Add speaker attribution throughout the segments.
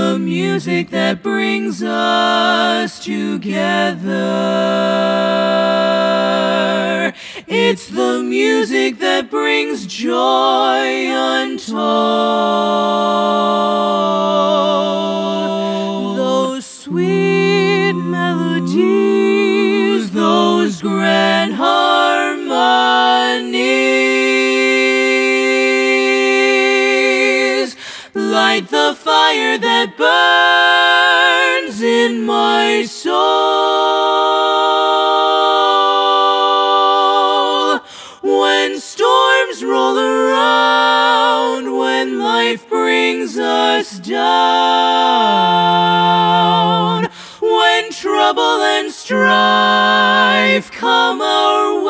Speaker 1: the music that brings us together. It's the music that brings joy untold. Those sweet melodies, those grand harmonies, light the fire that burns in my soul. When storms roll around, when life brings us down, when trouble and strife come our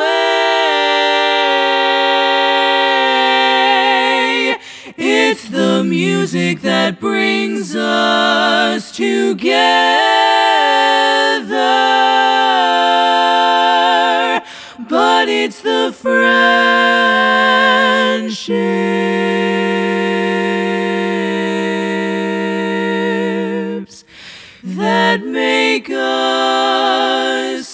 Speaker 1: way, it's the music that brings us together. But it's the friendships that make us